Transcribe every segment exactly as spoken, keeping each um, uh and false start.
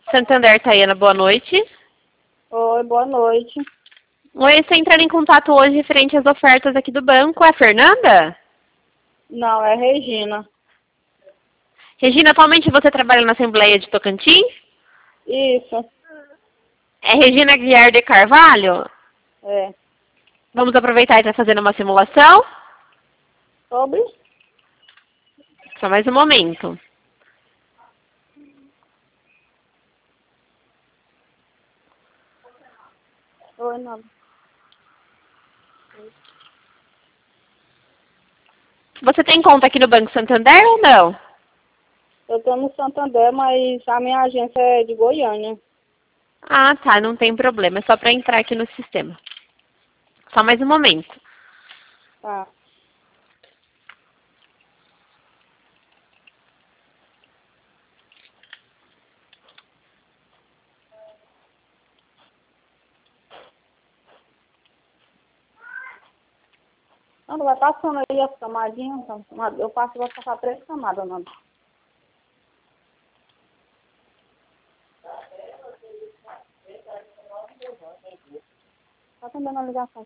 Santander, Tayana, boa noite. Oi, boa noite. Oi, estou entrando em contato hoje referente às ofertas aqui do banco. É a Fernanda? Não, é Regina. Regina, atualmente você trabalha na Assembleia de Tocantins? Isso, É Regina Guiar de Carvalho? é. Vamos aproveitar e estar fazendo uma simulação? Sobre? Só mais um momento. Oi, não. Você tem conta aqui no Banco Santander ou não? Eu tô no Santander, mas a minha agência é de Goiânia. Ah, tá, não tem problema. É só para entrar aqui no sistema. Só mais um momento. Tá. Não, vai passando aí as camadinhas. Então, eu passo, vou passar três camadas, não. Tá atendendo a ligação.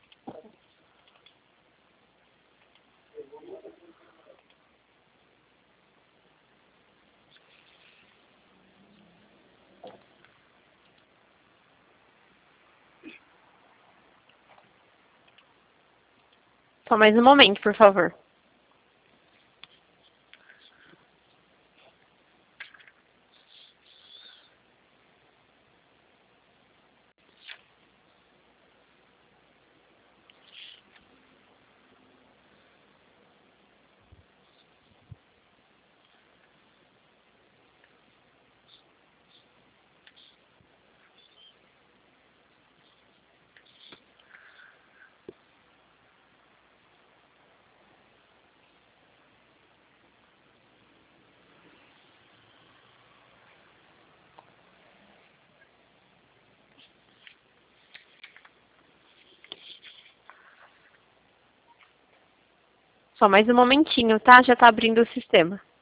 Só mais um momento, por favor. Só mais um momentinho, tá? Já tá abrindo o sistema.